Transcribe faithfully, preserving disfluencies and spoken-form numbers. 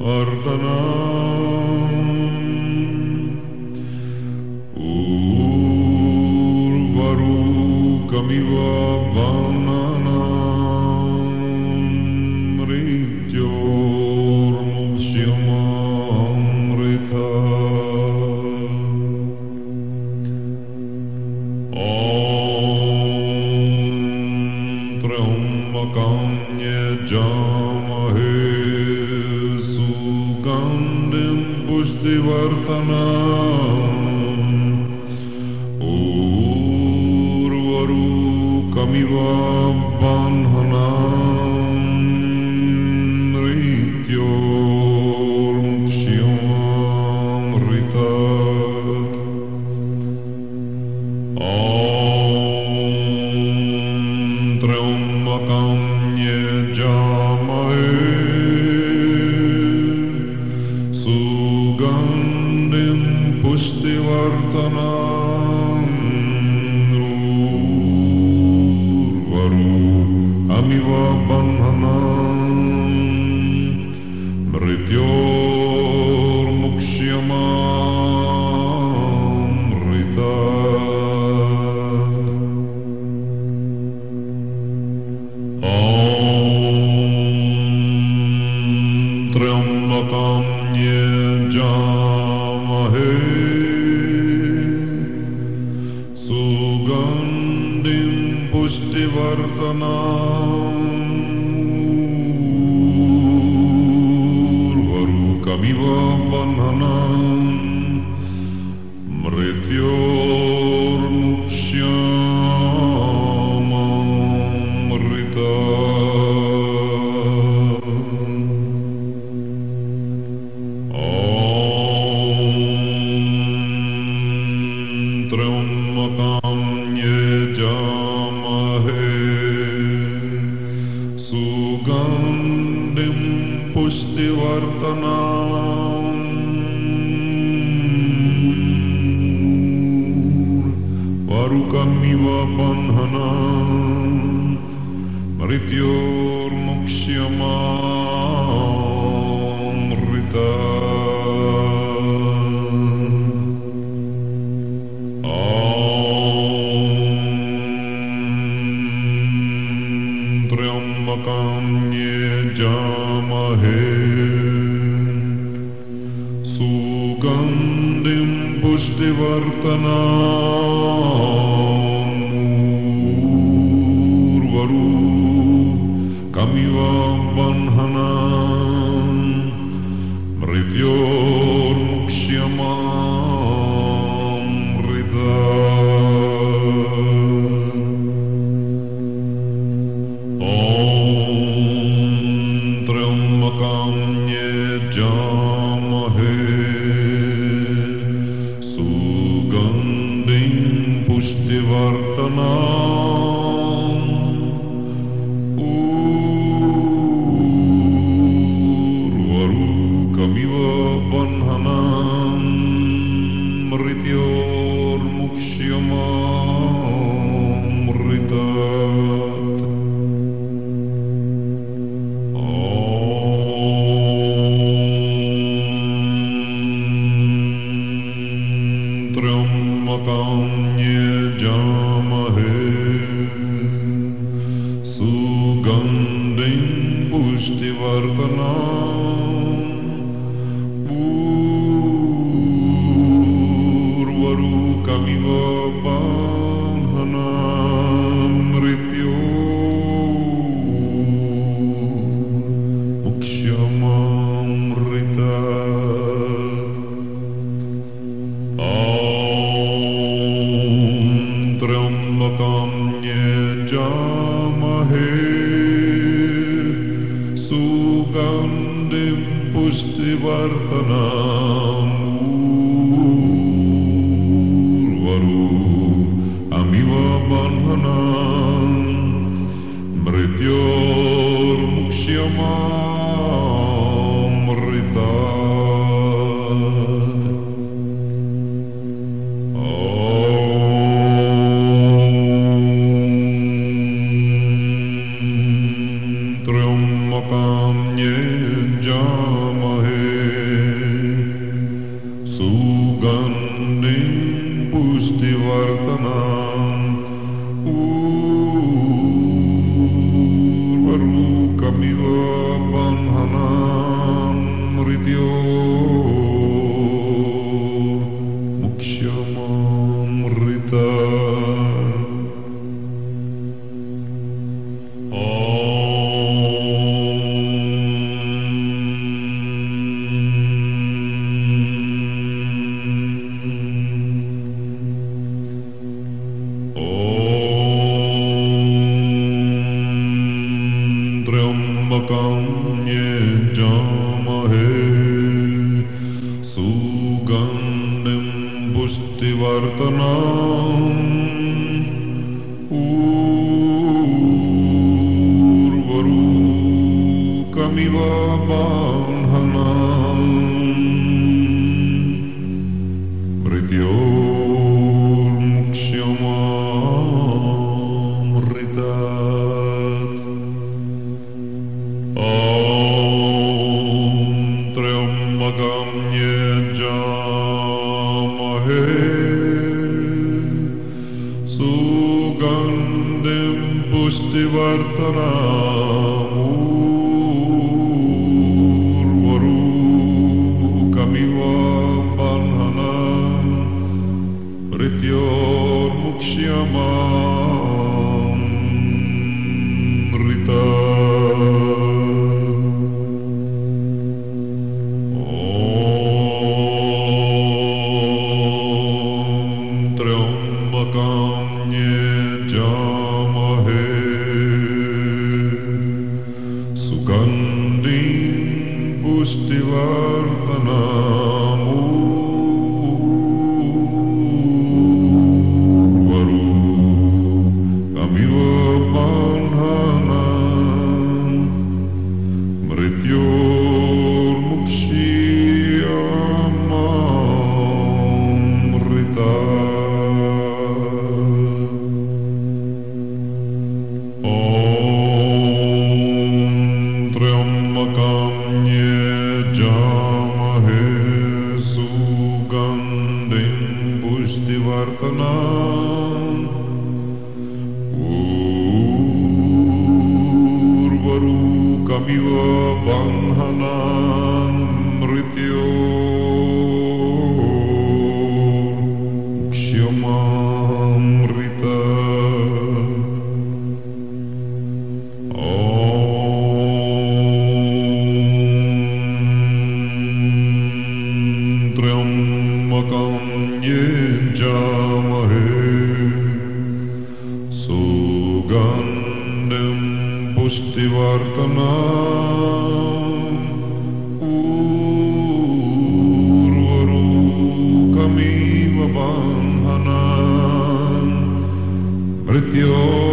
Artanam Urvarukamiva Vananam Rityormukshyamamrita Om Triambakam Yajamahe Sugandhim Pushtivartanam Urvarukamiva Vanhanam Rityormukshyamamritat Om Triambakam Yajamahe Sugandhim Pushtivartanam Urvarukamiva Vanhanam Mrityormukshyamamritat Om Triambakam Yajamahe Sugandhim Pushtivartanam Urvarukamiva Vanhanam Mrityormukshyamamritat Om Triambakam Yajamahe Sugandhim Pushtivartanam Urvarukamiva Vanhanam Mrityormukshyamamritat Om Triambakam Yajamahe Sugandhim Pushtivartanam Urvarukamiva Vanhanam Mrityormukshyamamritat Om Triambakam Yajamahe Sugandhim Pushtivartanam Urvarukamiva Vanhanam Mrityormukshyamamritat Triambakam Yajamahe Sugandhim Pushtivartanam Urvarukamiva Vanhanam Mrityormukshyamamritat Om Triambakam Yajamahe Sugandhim Pushtivartanam Urvarukamiva Vanhanam Mrityormukshyamamritat Om Triambakam Yajamahe पुष्टिवर्धनम् उर्वरुकमिव बन्धनान् मृत्यो मुक्ष्यममृता त्र्यम्बकं यजामहे सुगन्धिं पुष्टिवर्धनम् उर्वरुकमिव बन्धनान् मृत्योर्मुक्ष्यममृतात् त्र्यम्बकं यजामहे सुगन्धिं पुष्टिवर्धनम् उर्वरुकमिव बन्धनान् मृत्योर्मुक्ष्यममृतात् त्र्यम्बकं यजामहे सुगन्धिं पुष्टिवर्धनम् उर्वरुकमिव बन्धनान् मृत्योर्मुक्ष्यममृतात् त्र्यम्बकं यजामहे सुगन्धिं पुष्टिवर्धनम् उर्वरुकमिव बन्धनान् मृत्योर्मुक्ष्यममृतात् त्र्यम्बकं यजामहे सुगन्धिं पुष्टिवर्धनम् उर्वरुकमिव बन्धनान् मृत्यो